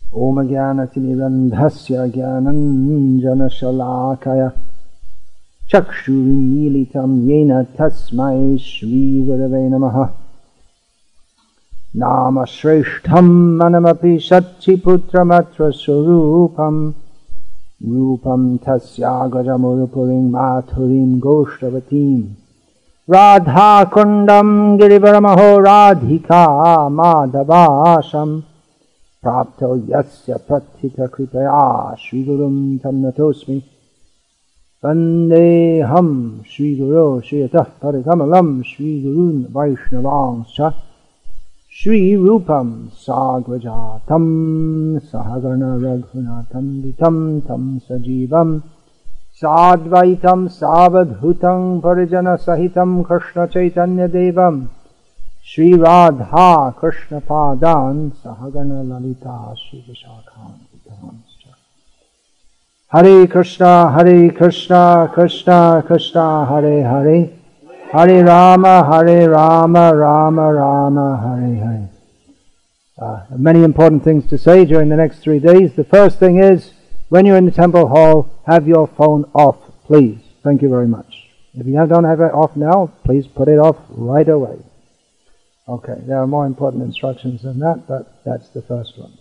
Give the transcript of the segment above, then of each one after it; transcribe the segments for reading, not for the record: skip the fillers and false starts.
Om Jnanatirandhasya Jnananjanashalakaya Chakshurunmilitam Yena Tasmai Shri Gurave Namaha. Nama Shreshtham Manamapi Satchiputramatra Surupam Rupam Tasya Gajamurupurim Mathurim Goshtavatim Radha Kundam Girivaramaho Radhika Madhavasham Prapto Yasya Prathita Kripaya Shri Gurum Tam Natosmi Vandeham Shri Guru Shri Atah Parikamalam Shri Gurun Vaishnavangscha Shri Rupam Sagrajatam Sahagana Raghunatam Vitam Tam Sajivam Sadvaitam Savadhutam Parijana Sahitam Krishna Chaitanya Devam Shri Radha Krishna Padan Sahagana Lalita Shri Vishakhan Hare Krishna Krishna Krishna Hare Hare Hare Rama Rama Rama Hare Hare. Many important things to say during the next 3 days. The first thing is, when you're in the temple hall, have your phone off, please. Thank you very much. If you don't have it off now, please put it off right away. Okay, there are more important instructions than that, but that's the first one.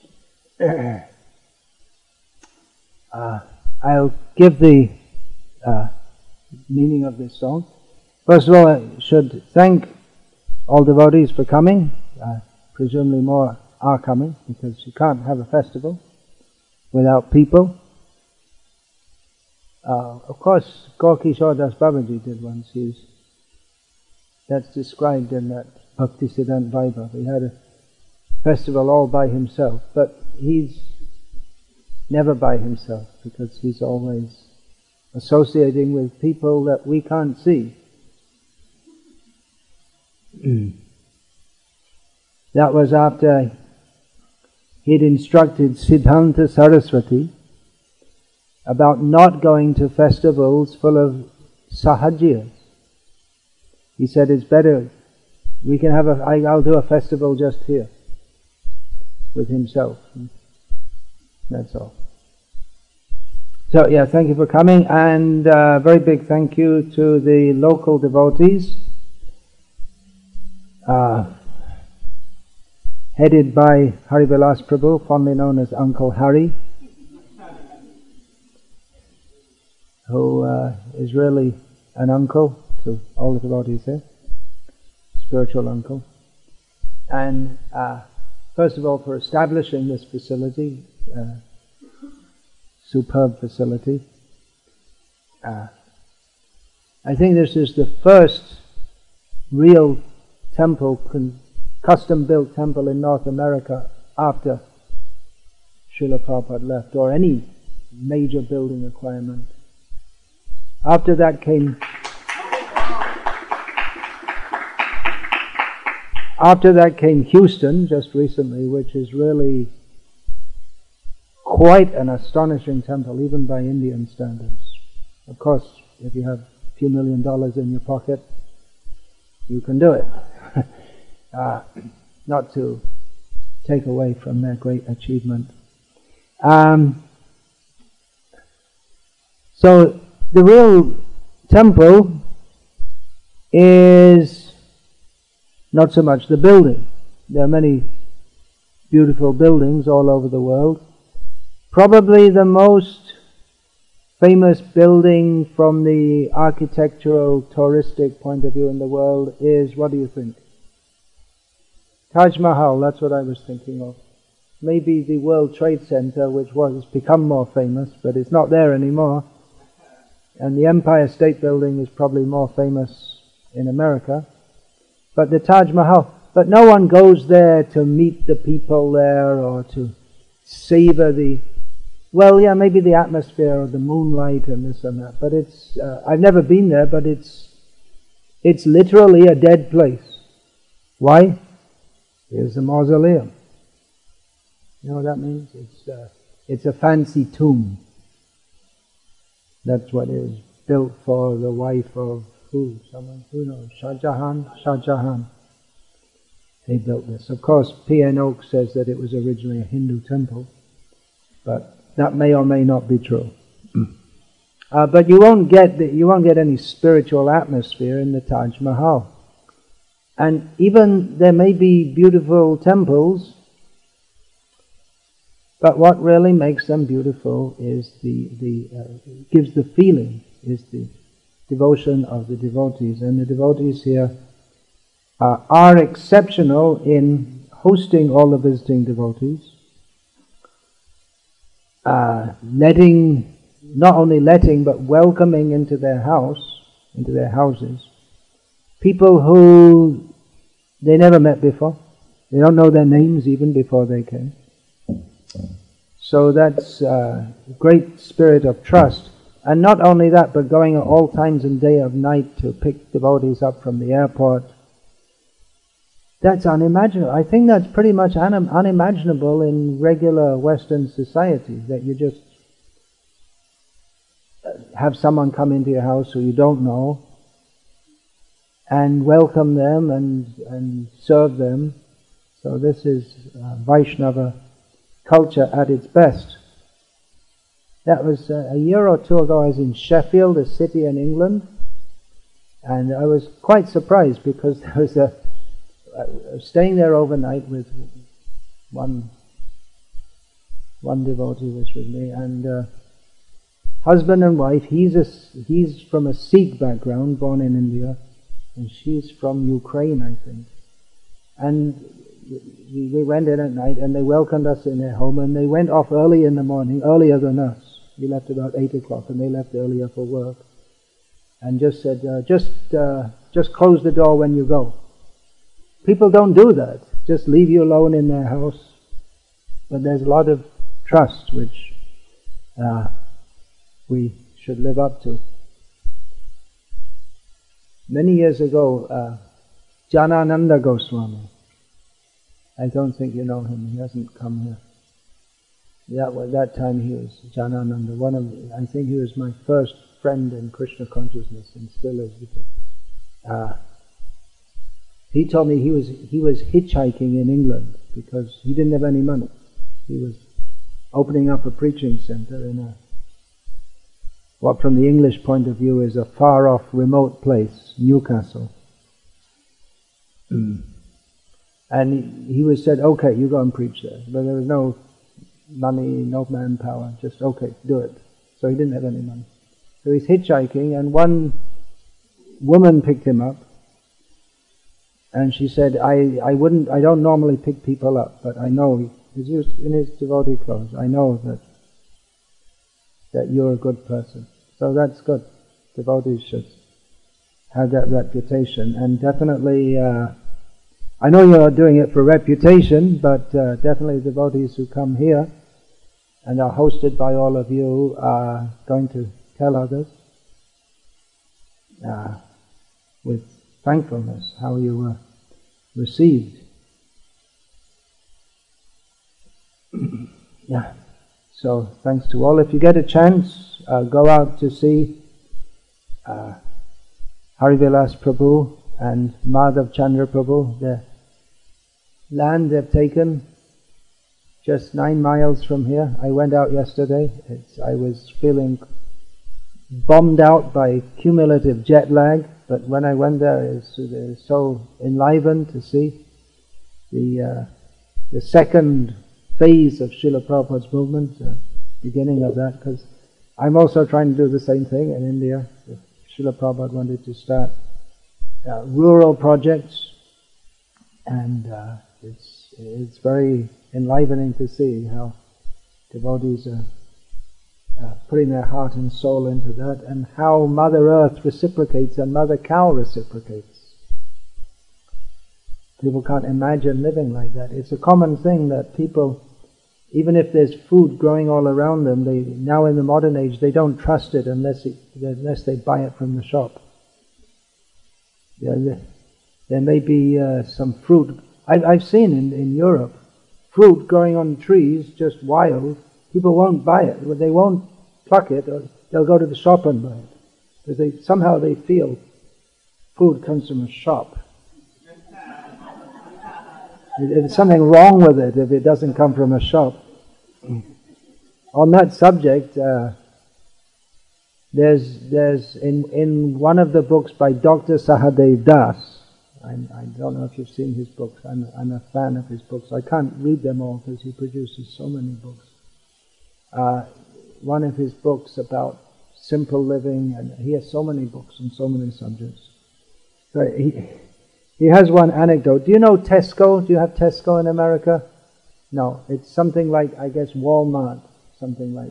I'll give the meaning of this song. First of all, I should thank all devotees for coming. Presumably more are coming, because you can't have a festival without people. Of course, Gaurkishore Das Babaji did once. That's described in that Bhaktisiddhanta Vaibhav. He had a festival all by himself, but he's never by himself, because he's always associating with people that we can't see. That was after he'd instructed Siddhanta Saraswati about not going to festivals full of sahajiyas. He said, it's better, I'll do a festival just here with himself. That's all. So yeah, thank you for coming, and a very big thank you to the local devotees, headed by Harivilas Prabhu, formerly known as Uncle Hari, who is really an uncle to all the devotees here, spiritual uncle. And first of all, for establishing this facility, superb facility. I think this is the first real temple, custom-built temple in North America after Srila Prabhupada left, or any major building requirement. After that came Houston just recently, which is really quite an astonishing temple, even by Indian standards. Of course, if you have a few $1 million in your pocket, you can do it. Not to take away from their great achievement. So the real temple is not so much the building. There are many beautiful buildings all over the world. Probably the most famous building from the architectural, touristic point of view in the world is, what do you think? Taj Mahal, that's what I was thinking of. Maybe the World Trade Center, which has become more famous, but it's not there anymore. And the Empire State Building is probably more famous in America. But the Taj Mahal, but no one goes there to meet the people there or to savor maybe the atmosphere or the moonlight and this and that. But it's, I've never been there, but it's literally a dead place. Why? Here's the mausoleum. You know what that means? It's a fancy tomb. That's what it is. Built for the wife of who? Someone who knows? Shah Jahan. they built this. Of course, P.N. Oak says that it was originally a Hindu temple, but that may or may not be true. But you won't get any spiritual atmosphere in the Taj Mahal. And even there may be beautiful temples, but what really makes them beautiful is gives the feeling, is the devotion of the devotees. And the devotees here are exceptional in hosting all the visiting devotees, not only letting but welcoming into their houses, people who they never met before. They don't know their names even before they came. So that's a great spirit of trust. And not only that, but going at all times and day of night to pick devotees up from the airport. That's unimaginable. I think that's pretty much unimaginable in regular Western society, that you just have someone come into your house who you don't know and welcome them and serve them. So this is Vaishnava culture at its best. That was a year or two ago. I was in Sheffield, a city in England, and I was quite surprised because I was staying there overnight with one devotee was with me, and husband and wife. He's from a Sikh background, born in India, and she's from Ukraine, I think. And we went in at night, and they welcomed us in their home, and they went off early in the morning, earlier than us. We left about 8 o'clock, and they left earlier for work, and just said, just close the door when you go. People don't do that, just leave you alone in their house. But there's a lot of trust which we should live up to. Many years ago, Janananda Goswami, I don't think you know him, he hasn't come here. That time he was Janananda, I think he was my first friend in Krishna consciousness and still is. He told me he was hitchhiking in England because he didn't have any money. He was opening up a preaching center in what from the English point of view is a far-off, remote place, Newcastle. And he was said, okay, you go and preach there. But there was no money, no manpower, just okay, do it. So he didn't have any money. So he's hitchhiking, and one woman picked him up, and she said, I don't normally pick people up, but I know, he was in his devotee clothes, I know that you're a good person. So that's good. Devotees should have that reputation, and definitely, I know you're doing it for reputation, but definitely devotees who come here and are hosted by all of you are going to tell others with thankfulness how you were received. Yeah. So thanks to all. If you get a chance, go out to see Harivilas Prabhu and Madhav Chandra Prabhu. The land they've taken just 9 miles from here. I went out yesterday. I was feeling bombed out by cumulative jet lag, but when I went there, it was so enlivened to see the second phase of Srila Prabhupada's movement, beginning of that, because I'm also trying to do the same thing in India. Srila Prabhupada wanted to start rural projects, and it's very enlivening to see how devotees are putting their heart and soul into that, and how Mother Earth reciprocates and Mother Cow reciprocates. People can't imagine living like that. It's a common thing that people, even if there's food growing all around them, now in the modern age, they don't trust it unless they buy it from the shop. There may be some fruit. I've seen in Europe, fruit growing on trees, just wild. People won't buy it. They won't pluck it, or they'll go to the shop and buy it. Because somehow they feel food comes from a shop. There's something wrong with it if it doesn't come from a shop. On that subject, there's in one of the books by Dr. Sahadev Das. I don't know if you've seen his books. I'm a fan of his books. I can't read them all because he produces so many books. One of his books about simple living, and he has so many books on so many subjects. So he has one anecdote. Do you know Tesco? Do you have Tesco in America? No, it's something like, I guess, Walmart, something like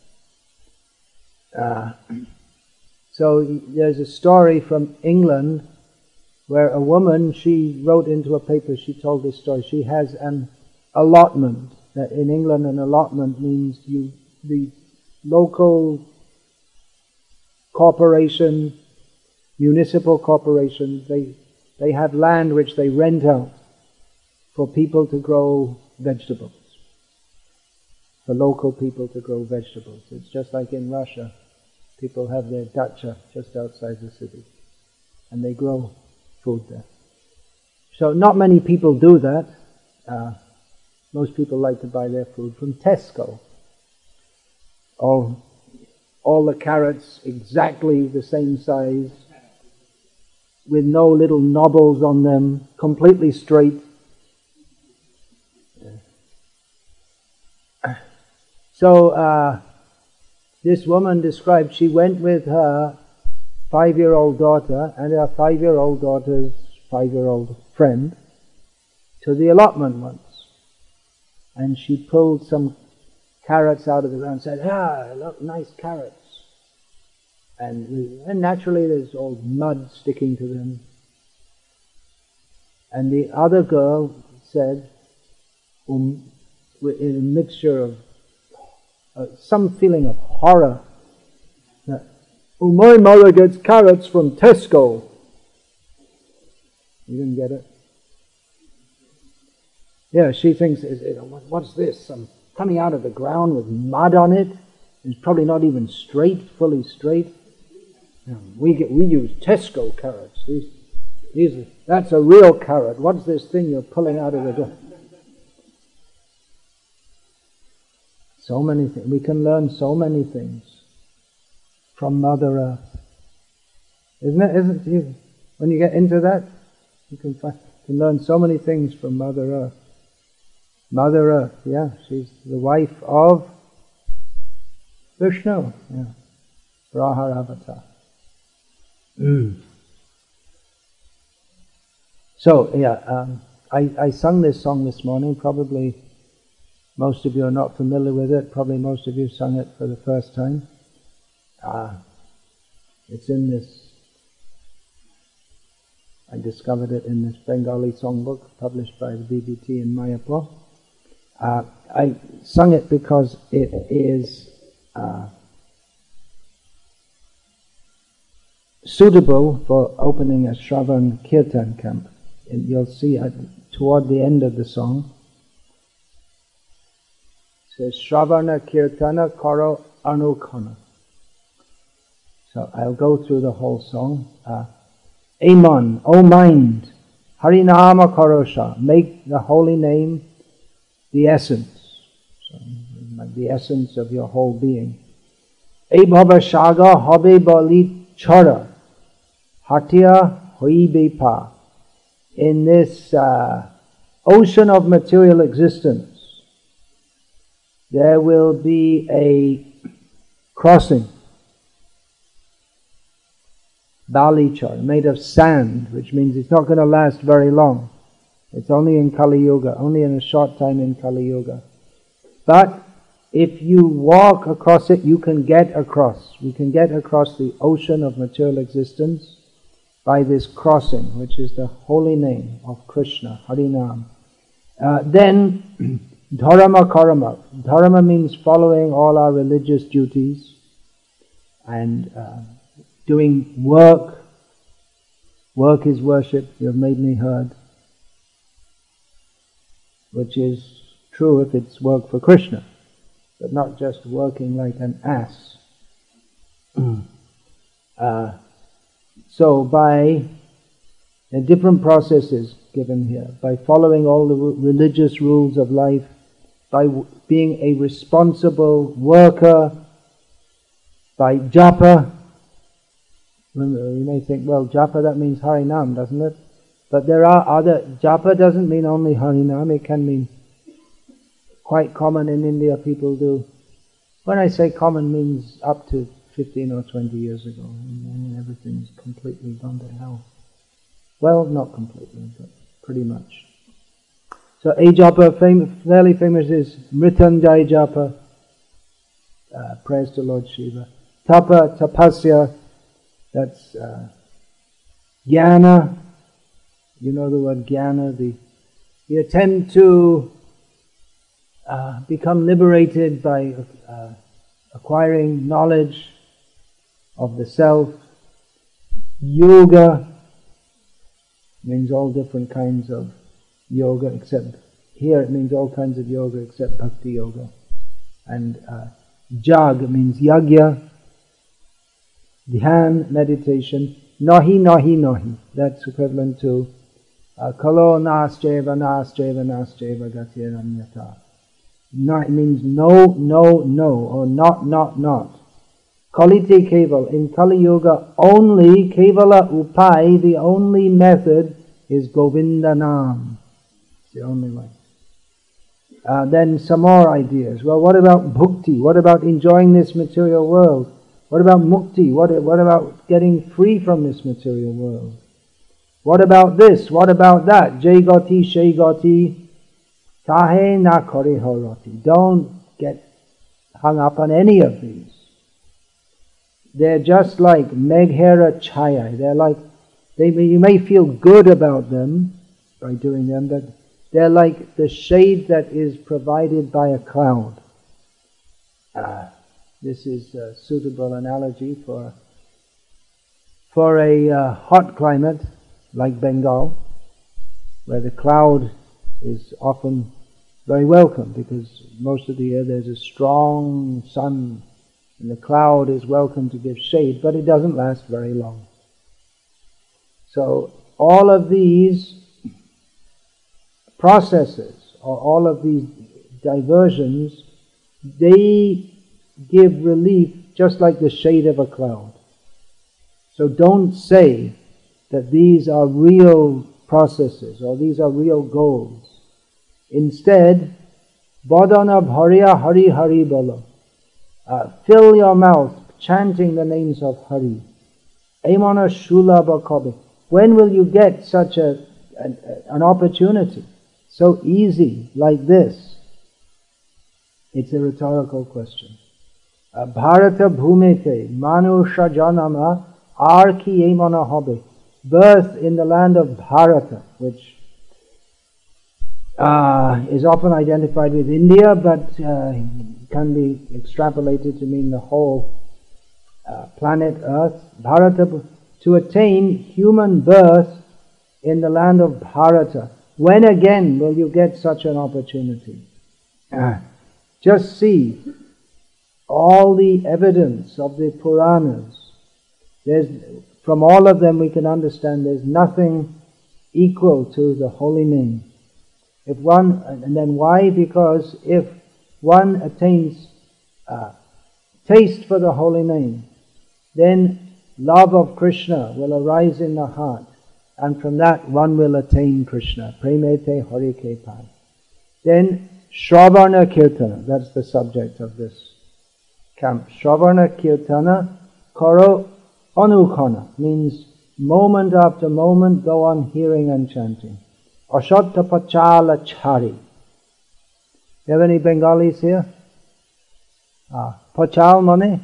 that. So there's a story from England where a woman, she wrote into a paper, she told this story. She has an allotment. That in England, an allotment means the local corporation, municipal corporation, they have land which they rent out for people to grow vegetables, for local people to grow vegetables. It's just like in Russia, people have their dacha just outside the city, and they grow food there. So not many people do that. Most people like to buy their food from Tesco. All the carrots exactly the same size, with no little knobbles on them, completely straight. So this woman described, she went with her 5-year-old daughter and her 5-year-old daughter's 5-year-old friend to the allotment once. And she pulled some carrots out of the ground and said, look, nice carrots. And naturally there's all mud sticking to them. And the other girl said, in a mixture of some feeling of horror, that, my mother gets carrots from Tesco. You didn't get it? Yeah, she thinks, what's this? Coming out of the ground with mud on it. It's probably not even straight, fully straight. We use Tesco carrots. That's a real carrot. What's this thing you're pulling out of the ground? So many things. We can learn so many things from Mother Earth. Isn't it? When you get into that, you can learn so many things from Mother Earth. Mother Earth, yeah, she's the wife of Vishnu, yeah, Brahar Avatar. So, yeah, I sung this song this morning. Probably most of you are not familiar with it. Probably most of you sung it for the first time. It's in this, I discovered it in this Bengali songbook published by the BBT in Mayapur. I sung it because it is suitable for opening a Shravan Kirtan camp. And you'll see toward the end of the song, it says Shravana Kirtana Karo Anukhana. So I'll go through the whole song. Aman, O mind, Harinama Karosha, make the holy name the essence, so, the essence of your whole being. Ei bhava shaga hobe bali chara, hatia hoibe pa. In this ocean of material existence, there will be a crossing, Balichar, made of sand, which means it's not going to last very long. It's only in Kali Yuga, only in a short time in Kali Yuga. But if you walk across it, you can get across. We can get across the ocean of material existence by this crossing, which is the holy name of Krishna, Harinam. Then, Dharma Karma. Dharma means following all our religious duties and doing work. Work is worship, you have made me heard. Which is true if it's work for Krishna, but not just working like an ass. So There are different processes given here. By following all the religious rules of life, by being a responsible worker, by japa. Remember, you may think, well, japa, that means Harinam, doesn't it? But there are other, japa doesn't mean only Harinam, it can mean quite common in India, people do. When I say common, means up to 15 or 20 years ago, and everything's completely gone to hell. Well, not completely, but pretty much. So a japa, fairly famous, is Mrityunjay japa, prayers to Lord Shiva. Tapa, tapasya, that's jnana. You know the word jnana, the attempt to become liberated by acquiring knowledge of the self. Yoga means all different kinds of yoga, except here it means all kinds of yoga except bhakti yoga. And jag means yagya, dhyan, meditation. Nahi, nahi, nahi. That's equivalent to kalo nascheva, nascheva, nascheva, gatiranyata. No, it means no, no, no, or not, not, not. Kalite keval. In Kali Yuga, only kevala upai, the only method is Govinda Nam. It's the only way. Then some more ideas. Well, what about bhukti? What about enjoying this material world? What about mukti? What about getting free from this material world? What about this? What about that? Jai gati, shai gati, kahe na kore horati. Don't get hung up on any of these. They're just like Meghera Chaya. They're like, you may feel good about them by doing them, but they're like the shade that is provided by a cloud. This is a suitable analogy for a hot climate like Bengal, where the cloud is often very welcome, because most of the year there's a strong sun and the cloud is welcome to give shade, but it doesn't last very long. So all of these processes, or all of these diversions, they give relief just like the shade of a cloud. So don't say that these are real processes or these are real goals. Instead, Badana Bharya Hari Hari Bala. Fill your mouth chanting the names of Hari. Amana Shula Bakabe. When will you get such an opportunity? So easy, like this. It's a rhetorical question. Bharata Bhumete Manusha Janama Arki Amana Hobe. Birth in the land of Bharata, which is often identified with India, but can be extrapolated to mean the whole planet Earth. Bharata, to attain human birth in the land of Bharata. When again will you get such an opportunity? Just see all the evidence of the Puranas. From all of them we can understand there's nothing equal to the holy name. And then why? Because if one attains taste for the holy name, then love of Krishna will arise in the heart, and from that one will attain Krishna. Premete Harike Pai. Then Shravana Kirtana, that's the subject of this camp. Shravana Kirtana Karo Anukana, means moment after moment go on hearing and chanting. Ashatta Pachala Chari. You have any Bengalis here? Pachal mane?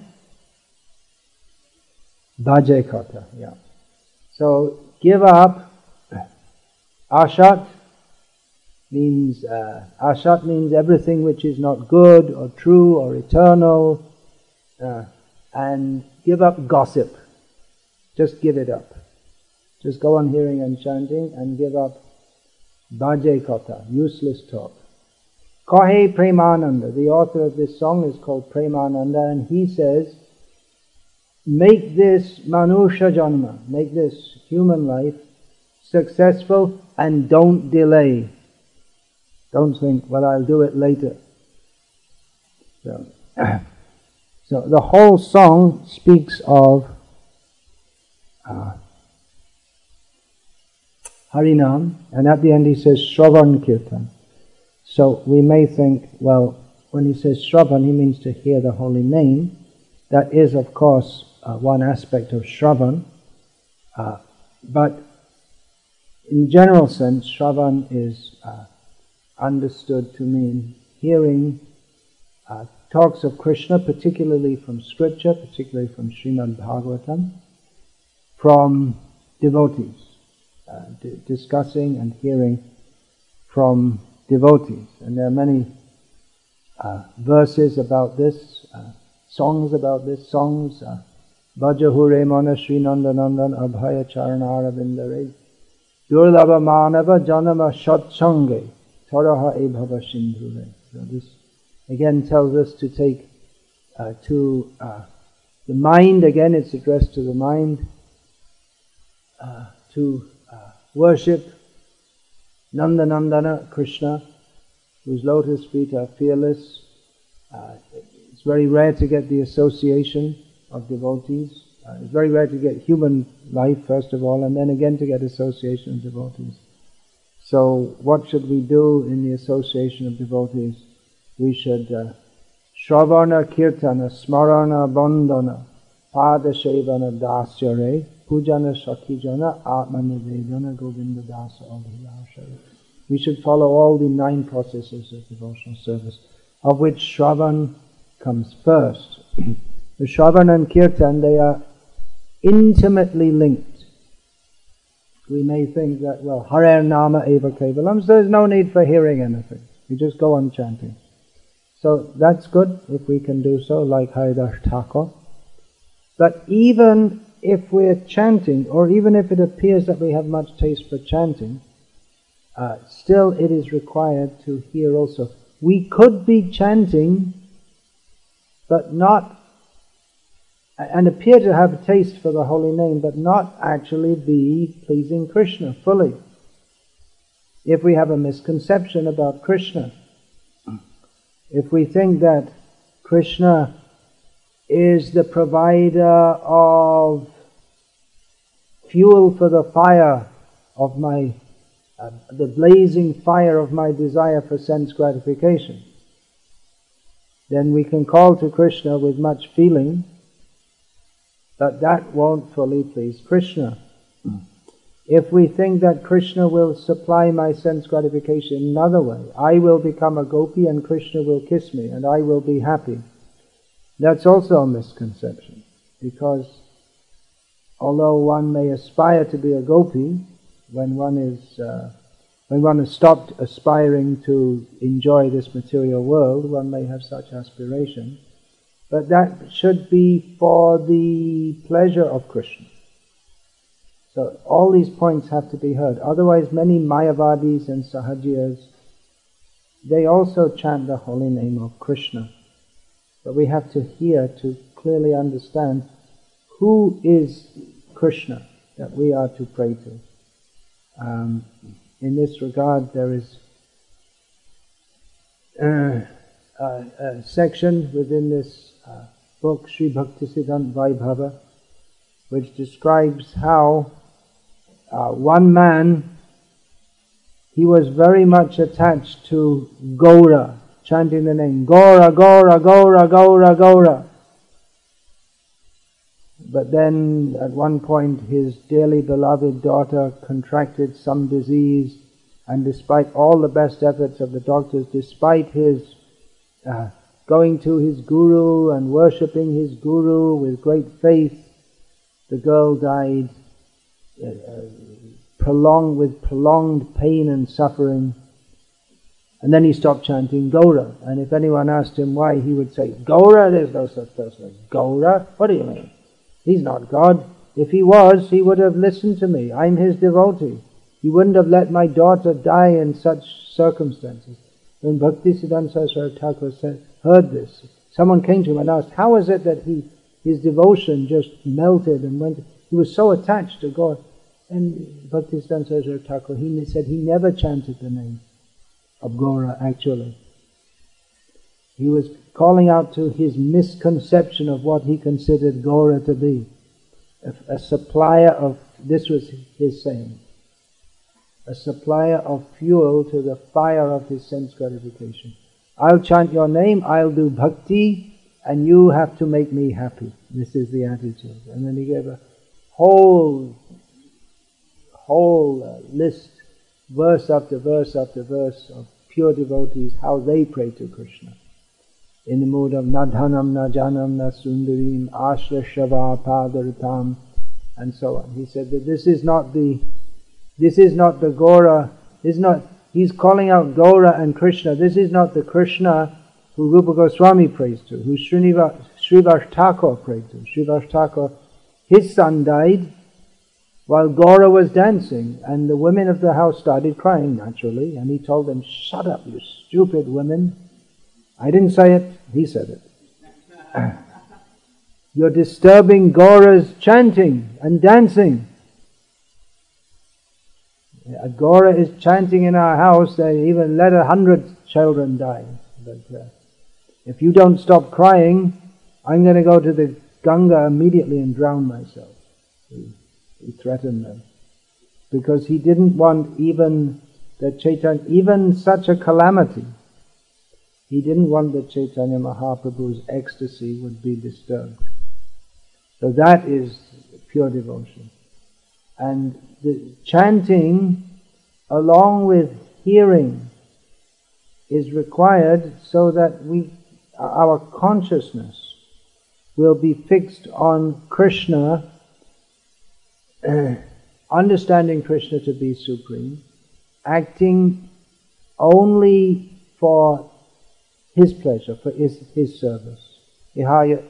Bhaje kata, yeah. So give up. Ashat means everything which is not good or true or eternal, and give up gossip. Just give it up. Just go on hearing and chanting and give up Bhaje kata, useless talk. Kahe Premananda, the author of this song is called Premananda, and he says, make this Manusha Janma, make this human life successful, and don't delay. Don't think, well, I'll do it later. So the whole song speaks of Harinam, and at the end he says Shravan Kirtan. So we may think, well, when he says Shravan, he means to hear the holy name. That is, of course, one aspect of Shravan. But in general sense, Shravan is understood to mean hearing talks of Krishna, particularly from scripture, particularly from Srimad Bhagavatam, from devotees, discussing and hearing from devotees. And there are many verses about this, songs about this, songs. Bhajahure mana Sri Nandanandan abhaya charana aravindare durlabha manava janama shatsange taraha ebhava sindhure. So this again tells us to take to the mind, again it's addressed to the mind, to worship Nandanandana Krishna, whose lotus feet are fearless. It's very rare to get the association of devotees. It's very rare to get human life, first of all, and then again to get association of devotees. So what should we do in the association of devotees? We should Shravana Kirtana Smarana Bandhana Pada Shevana Dasyare Pujana Shakijana Atmanivedana Govinda Dasa Abhilashare. We should follow all the 9 processes of devotional service, of which Shravan comes first. The Shravan and Kirtan, they are intimately linked. We may think that, well, Harer Nama Eva Kevalam, so there's no need for hearing anything. We just go on chanting. So that's good if we can do so, like Haridas Thakur. But even if we're chanting, or even if it appears that we have much taste for chanting, still it is required to hear also. We could be chanting, but not, and appear to have a taste for the holy name, but not actually be pleasing Krishna fully. If we have a misconception about Krishna, if we think that Krishna is the provider of fuel for the fire of my, the blazing fire of my desire for sense gratification, then we can call to Krishna with much feeling, but that won't fully please Krishna. If we think that Krishna will supply my sense gratification in another way, I will become a gopi and Krishna will kiss me and I will be happy, that's also a misconception. Because although one may aspire to be a gopi, when one has stopped aspiring to enjoy this material world, one may have such aspiration, but that should be for the pleasure of Krishna. So all these points have to be heard. Otherwise, many Mayavadis and Sahajiyas, they also chant the holy name of Krishna. But we have to hear to clearly understand who is Krishna that we are to pray to. In this regard, there is a section within this book, Sri Bhaktisiddhanta Vaibhava, which describes how one man, he was very much attached to Gaura, chanting the name, Gaura, Gaura, Gaura, Gaura, Gaura. But then at one point his dearly beloved daughter contracted some disease, and despite all the best efforts of the doctors, despite his going to his guru and worshipping his guru with great faith, the girl died with prolonged pain and suffering. And then he stopped chanting Gaura. And if anyone asked him why, he would say, Gaura? There's no such person as Gaura. What do you mean? He's not God. If he was, he would have listened to me. I'm his devotee. He wouldn't have let my daughter die in such circumstances. When Bhaktisiddhanta Saraswati Thakur heard this, someone came to him and asked, how is it that his devotion just melted and went? He was so attached to God. And Bhaktisiddhanta Saraswati Thakur, he said he never chanted the name of Gaura actually. He was calling out to his misconception of what he considered Gaura to be. A supplier of, this was his saying, a supplier of fuel to the fire of his sense gratification. I'll chant your name, I'll do bhakti, and you have to make me happy. This is the attitude. And then he gave a whole list, verse after verse after verse, of pure devotees, how they pray to Krishna. In the mood of Nadhanam, Najanam, Nasundarim, Ashra Shava Padaratam, and so on. He said that this is not the Gaura, he's calling out Gaura and Krishna. This is not the Krishna who Rupa Goswami prays to, who Srivas Thakur prayed to. Srivas Thakur, his son died while Gaura was dancing, and the women of the house started crying naturally, and he told them, "Shut up, you stupid women. I didn't say it, he said it. You're disturbing Gaura's chanting and dancing. Gaura is chanting in our house, they even let 100 children die. But if you don't stop crying, I'm going to go to the Ganga immediately and drown myself." He threatened them. Because he didn't want even such a calamity. He didn't want that Chaitanya Mahaprabhu's ecstasy would be disturbed. So that is pure devotion. And the chanting along with hearing is required so that our consciousness will be fixed on Krishna, understanding Krishna to be supreme, acting only for his pleasure, for his service. Iha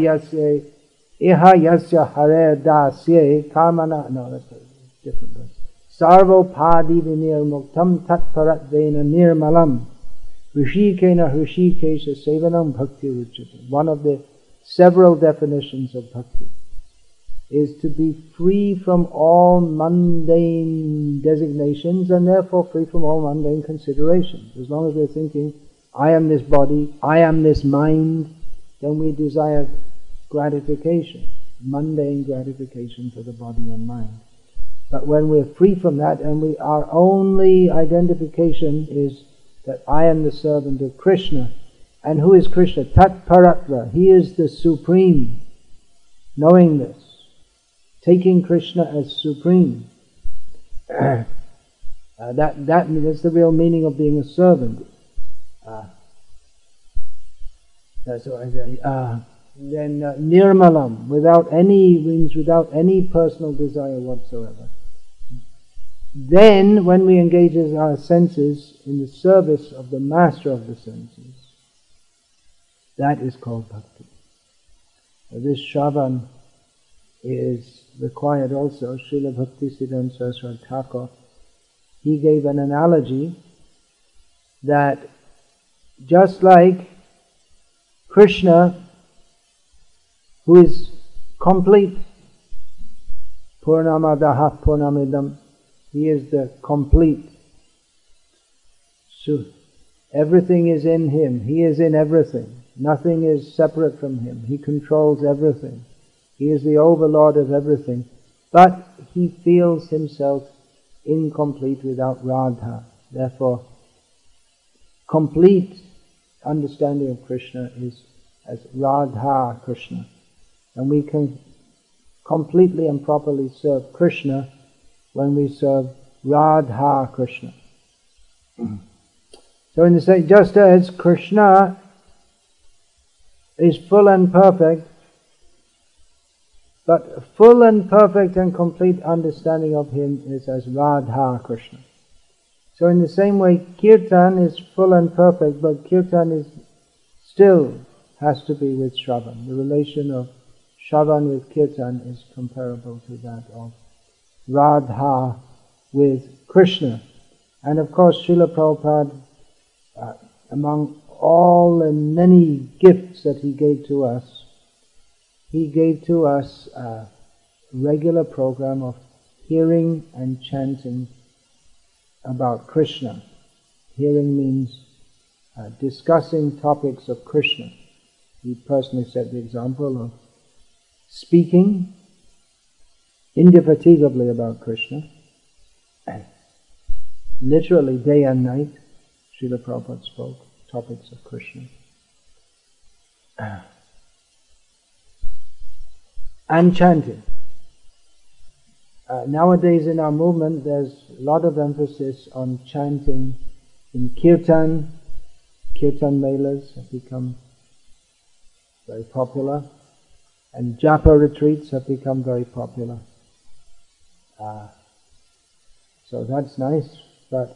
yasya hare dasye kamana. No, that's a different verse. Sarvo padi vinir muktam tat paratvena nirmalam rishikena rishikesha sevanam bhakti ruchate. One of the several definitions of bhakti is to be free from all mundane designations and therefore free from all mundane considerations. As long as we're thinking, I am this body, I am this mind, then we desire gratification, mundane gratification for the body and mind. But when we're free from that and our only identification is that I am the servant of Krishna, and who is Krishna? Tat Paratva, he is the supreme. Knowing this, taking Krishna as supreme, that's the real meaning of being a servant. Then nirmalam, without any personal desire whatsoever. Then, when we engage our senses in the service of the master of the senses, that is called bhakti. This Shravan is required also. Srila Bhaktisiddhanta Saraswati Thakur, he gave an analogy that just like Krishna, who is complete, Purnamadaha Purnamidam, he is the complete. So everything is in him, he is in everything. Nothing is separate from him. He controls everything. He is the overlord of everything. But he feels himself incomplete without Radha. Therefore, complete understanding of Krishna is as Radha Krishna. And we can completely and properly serve Krishna when we serve Radha Krishna. So in the same, just as Krishna is full and perfect, but full and perfect and complete understanding of him is as Radha Krishna. So in the same way, Kirtan is full and perfect, but Kirtan still has to be with Shravan. The relation of Shravan with Kirtan is comparable to that of Radha with Krishna. And of course, Srila Prabhupada, among all the many gifts that he gave to us a regular program of hearing and chanting about Krishna. Hearing means discussing topics of Krishna. He personally set the example of speaking indefatigably about Krishna. Literally day and night, Srila Prabhupada spoke topics of Krishna. And chanting. Nowadays in our movement there's a lot of emphasis on chanting in kirtan. Kirtan melas have become very popular, and japa retreats have become very popular. So that's nice, but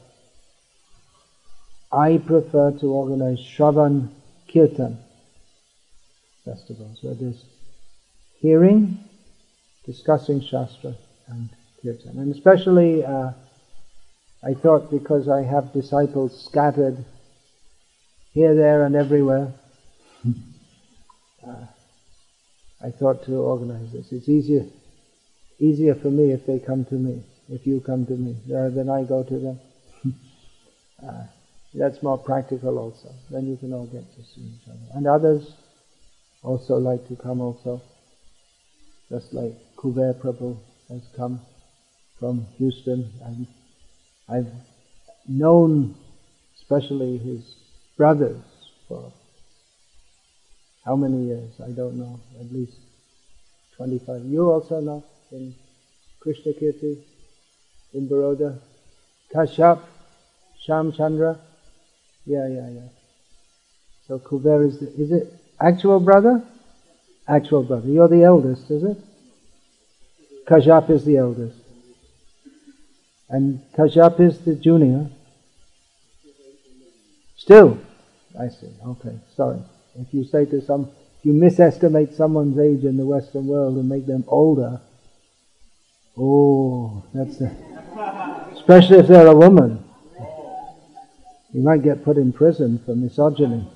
I prefer to organize Shravan Kirtan festivals where there's hearing, discussing Shastra and Kirtan. And especially I thought, because I have disciples scattered here, there and everywhere, I thought to organize this. It's easier for me if they come to me, if you come to me, rather than I go to them. That's more practical also. Then you can all get to see each other. And others also like to come also. Just like Kuber Prabhu has come from Houston, and I've known especially his brothers for how many years, I don't know, at least 25. You also know in Krishna Kirti, in Baroda, Kashyap, Sham Chandra, yeah. So Kuber is it actual brother? Actual brother. You're the eldest, is it? Kashyap is the eldest. And Kashyap is the junior. Still? I see, okay, sorry. If you say to if you misestimate someone's age in the Western world and make them older, especially if they're a woman, you might get put in prison for misogyny.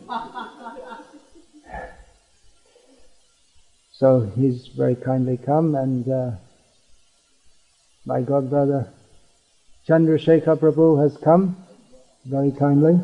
So he's very kindly come, and my godbrother Chandrasekhar Prabhu has come very kindly.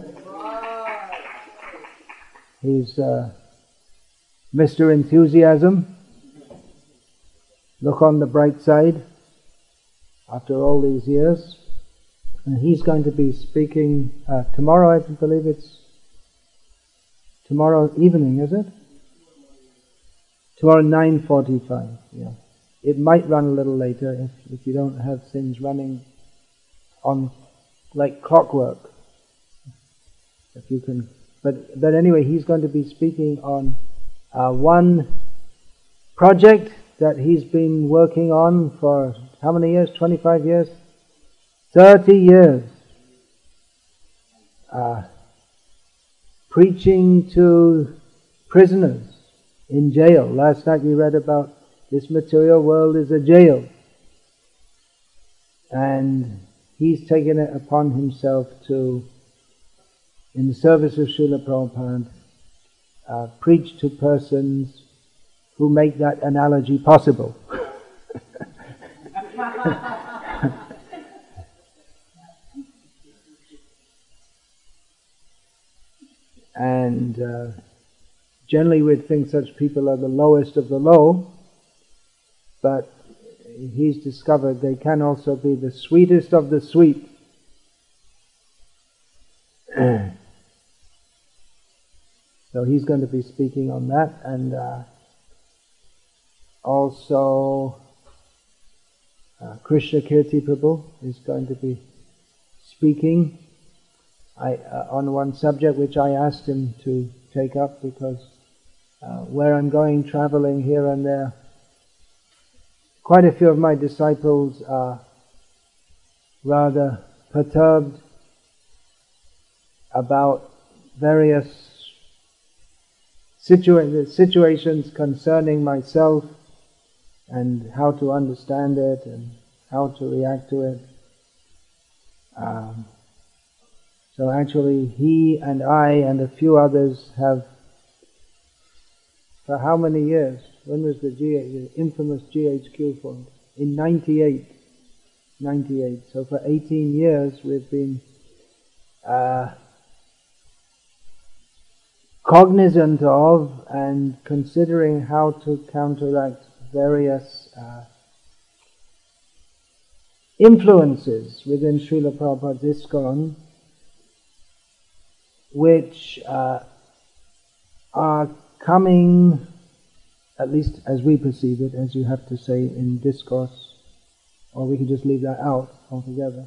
He's Mr. Enthusiasm. Look on the bright side after all these years. And he's going to be speaking tomorrow, I believe it's tomorrow evening, is it? Tomorrow 9:45, yeah. It might run a little later if you don't have things running on like clockwork. If you can, but anyway, he's going to be speaking on one project that he's been working on for how many years? 25 years? 30 years. Preaching to prisoners in jail. Last night we read about this material world is a jail. And he's taken it upon himself to, in the service of Srila Prabhupada, preach to persons who make that analogy possible. And generally we'd think such people are the lowest of the low, but he's discovered they can also be the sweetest of the sweet. So he's going to be speaking on that, and also Krishna Kirti Prabhu is going to be speaking on one subject which I asked him to take up, because where I'm going, traveling here and there, quite a few of my disciples are rather perturbed about various situations concerning myself and how to understand it and how to react to it. So actually he and I and a few others have, for how many years? When was the infamous GHQ formed? In 98. 98. So for 18 years we've been cognizant of and considering how to counteract various influences within Srila Prabhupada's ISKCON which are coming, at least as we perceive it, as you have to say in discourse, or we can just leave that out altogether,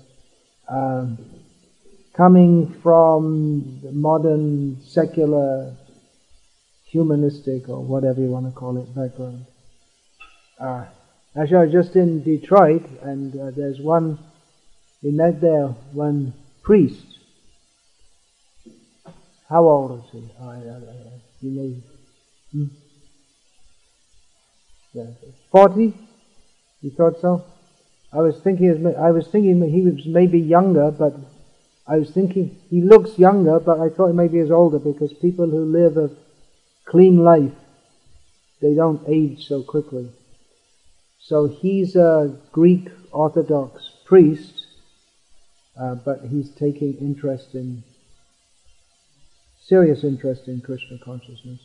coming from the modern secular humanistic or whatever you want to call it background. Actually I was just in Detroit and there's one, we met there, one priest. How old is he? He may, 40? You thought so? I was thinking he was maybe younger, but I was thinking he looks younger, but I thought maybe he was older because people who live a clean life, they don't age so quickly. So he's a Greek Orthodox priest, but he's taking serious interest in Krishna consciousness.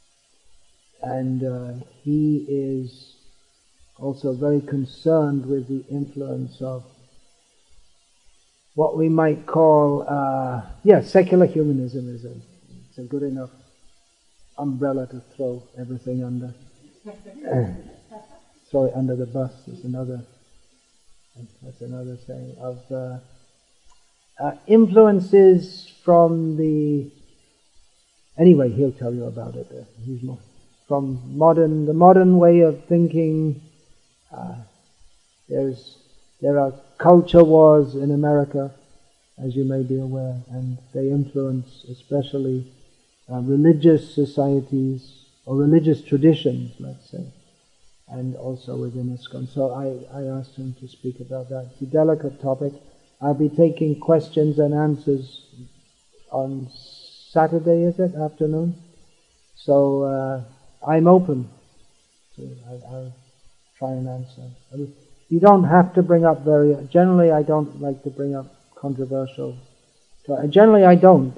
And he is also very concerned with the influence of what we might call, secular humanism it's a good enough umbrella to throw everything under. Throw it under the bus is that's another saying. Of influences from the, anyway, he'll tell you about it. He's more from the modern way of thinking. There are culture wars in America, as you may be aware, and they influence especially religious societies or religious traditions, let's say, and also within ISKCON. So I asked him to speak about that. It's a delicate topic. I'll be taking questions and answers on Saturday, is it, afternoon? So I'm open. I'll try and answer. You don't have to bring up generally I don't like to bring up controversial, generally I don't,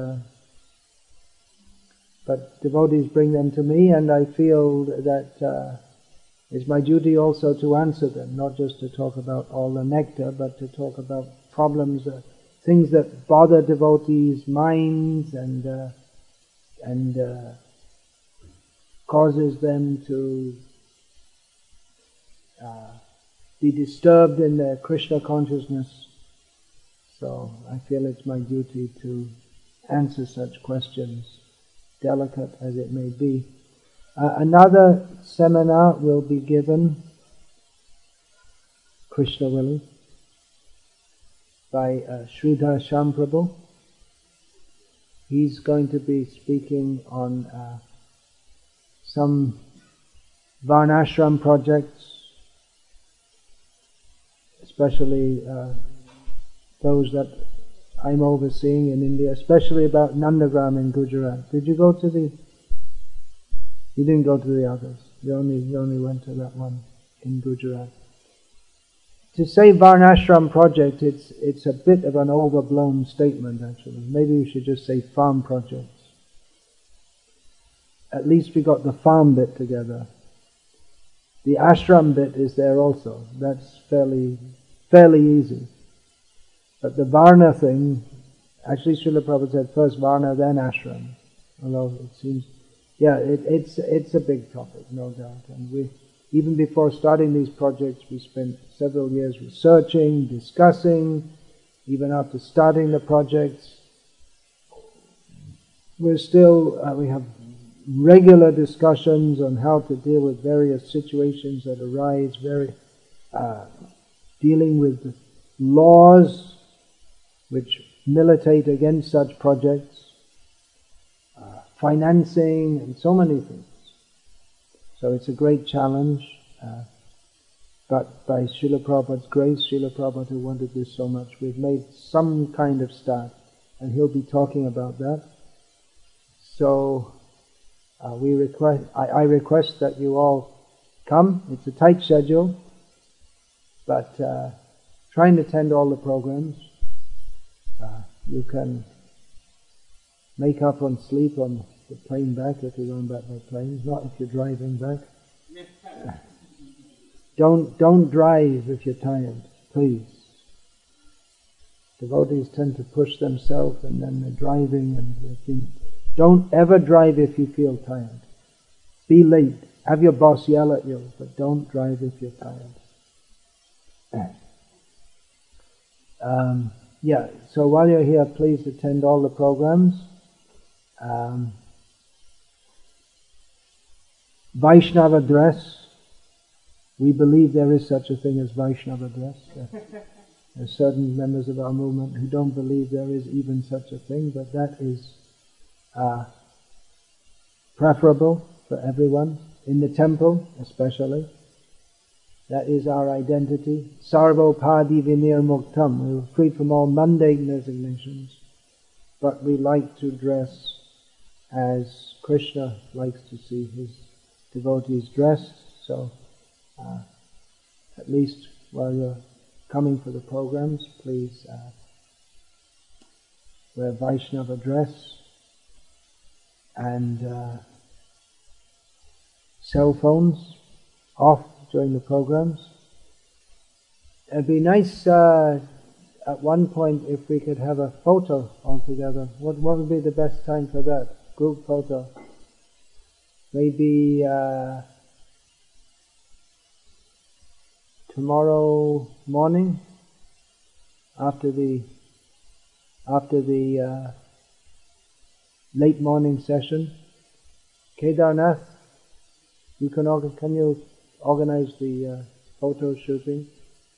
but devotees bring them to me and I feel that it's my duty also to answer them, not just to talk about all the nectar, but to talk about problems, things that bother devotees' minds and causes them to be disturbed in their Krishna consciousness. So I feel it's my duty to answer such questions, delicate as it may be. Another seminar will be given, Krishna willing, by Sridhar Shamprabhu. He's going to be speaking on some Varnashram projects, especially those that I'm overseeing in India, especially about Nandagram in Gujarat. Did you go to You didn't go to the others. You only went to that one in Gujarat. To say Varnashram project, it's a bit of an overblown statement actually. Maybe you should just say farm projects. At least we got the farm bit together. The ashram bit is there also. That's fairly easy. But the Varna thing, actually Srila Prabhupada said first Varna, then ashram. Although it seems, it's a big topic, no doubt. And even before starting these projects, we spent several years researching, discussing. Even after starting the projects, we have regular discussions on how to deal with various situations that arise, dealing with laws which militate against such projects, financing, and so many things. So it's a great challenge, but by Srila Prabhupada's grace, Srila Prabhupada who wanted this so much, we've made some kind of start, and he'll be talking about that. So I request that you all come. It's a tight schedule, but try and attend all the programs. You can make up on sleep on the plane back if you're going back by plane, not if you're driving back. Don't drive if you're tired, please. Devotees tend to push themselves and then they're driving and don't ever drive if you feel tired. Be late. Have your boss yell at you, but don't drive if you're tired. So while you're here, please attend all the programs. Vaishnava dress. We believe there is such a thing as Vaishnava dress. There are certain members of our movement who don't believe there is even such a thing, but that is preferable for everyone, in the temple especially. That is our identity. Sarvopadi vinir muktam. We were freed from all mundane designations, but we like to dress as Krishna likes to see his devotees dressed. So at least while you're coming for the programs, please wear Vaishnava dress, and cell phones off during the programs. It'd be nice at one point if we could have a photo all together. What would be the best time for that? Group photo. Maybe tomorrow morning after the late morning session. Kedarnath, can you organize the photo shooting?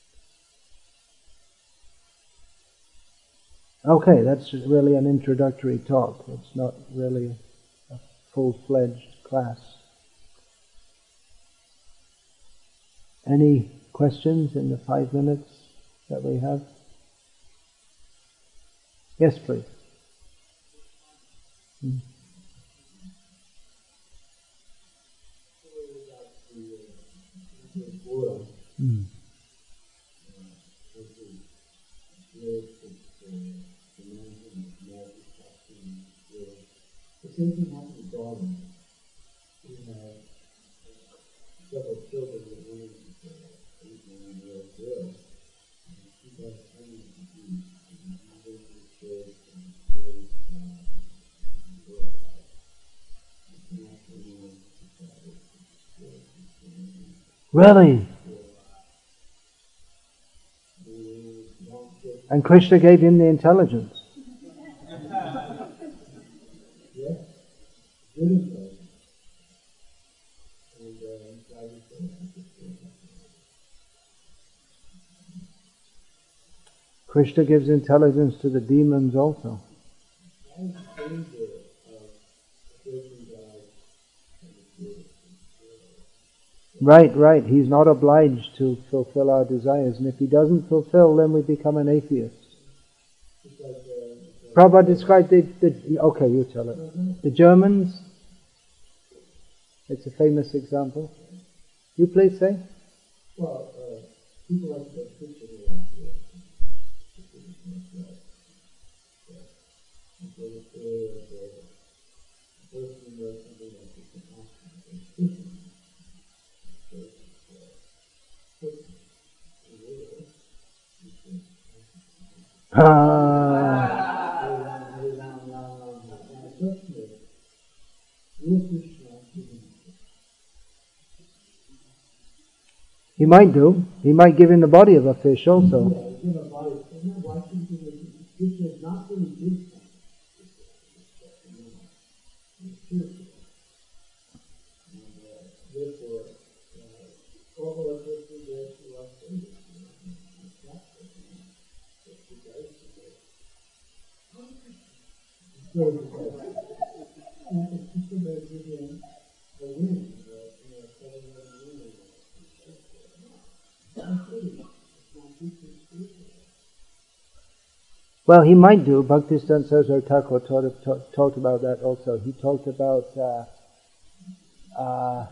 Okay, that's really an introductory talk. It's not really a full-fledged class. Any questions in the 5 minutes that we have? Yes, please. The same thing happened to Darwin. We had several children that wanted to eat in the world. She got tons of disease. And she went to the church and prayed and world out. Really? And Krishna gave him the intelligence. Krishna gives intelligence to the demons also. Right. He's not obliged to fulfill our desires, and if he doesn't fulfill, then we become an atheist. Prabhupada described okay, you tell it. The Germans, it's a famous example. You please say? Well, people like the Christian a lot here. And so the story of the person who does something like this in Austin is Christian. He might do. He might give him the body of a fish also. Well, he might do. Bhaktisiddhanta Saraswati Thakur talked about that also. He talked about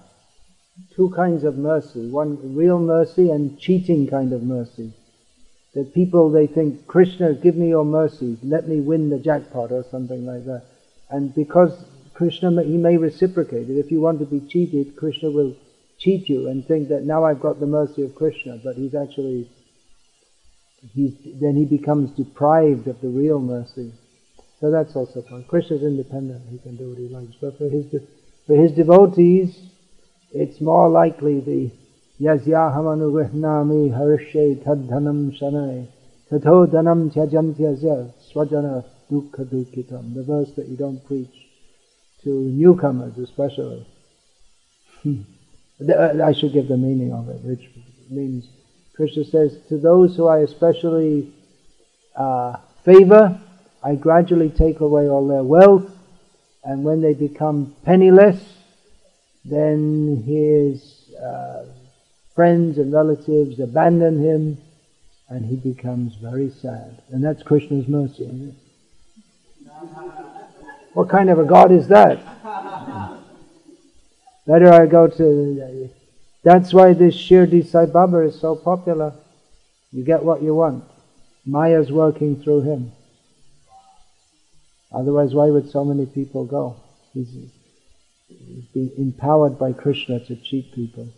two kinds of mercy. One, real mercy, and cheating kind of mercy. That people, they think, Krishna, give me your mercy, let me win the jackpot or something like that. And because Krishna, he may reciprocate it. If you want to be cheated, Krishna will cheat you and think that now I've got the mercy of Krishna, but he's actually, then he becomes deprived of the real mercy. So that's also fine. Krishna's independent, he can do what he likes. But for his devotees, it's more likely the Yasyaham anugrahnami harishe tadhanam shanai tato dhanam tyajantyasya swajana dukkha dukkitam. The verse that you don't preach to newcomers especially. I should give the meaning of it, which means, Krishna says, to those who I especially favor, I gradually take away all their wealth, and when they become penniless, then his friends and relatives abandon him, and he becomes very sad. And that's Krishna's mercy, isn't it? What kind of a God is that? Better I go to... That's why this Shirdi Sai Baba is so popular. You get what you want. Maya's working through him. Otherwise, why would so many people go? He's being empowered by Krishna to cheat people.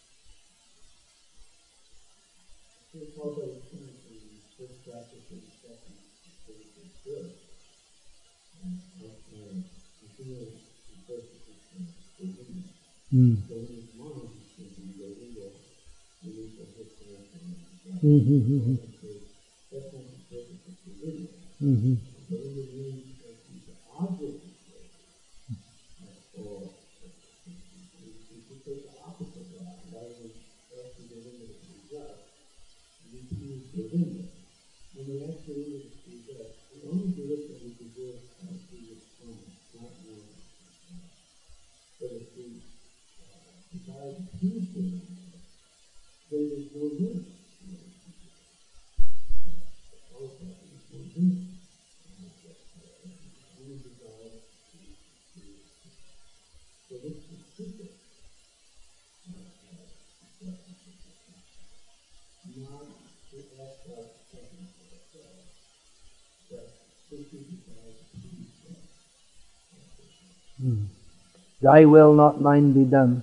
Thy will, not mine, be done.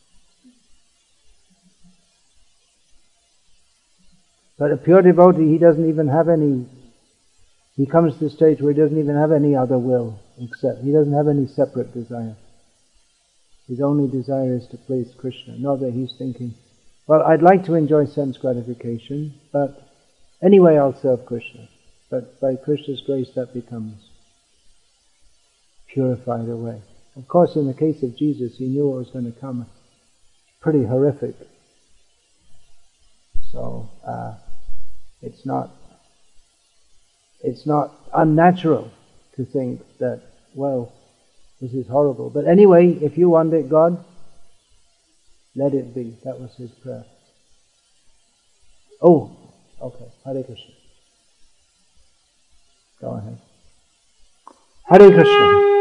But a pure devotee, he doesn't even have any, he comes to the stage where he doesn't even have any other will, except, he doesn't have any separate desire. His only desire is to please Krishna. Not that he's thinking, well, I'd like to enjoy sense gratification, but anyway I'll serve Krishna. But by Krishna's grace that becomes purified away. Of course, in the case of Jesus, he knew what was going to come. Pretty horrific. So, it's not unnatural to think that, well, this is horrible. But anyway, if you want it, God, let it be. That was his prayer. Oh, okay. Hare Krishna. Go ahead. Hare Krishna.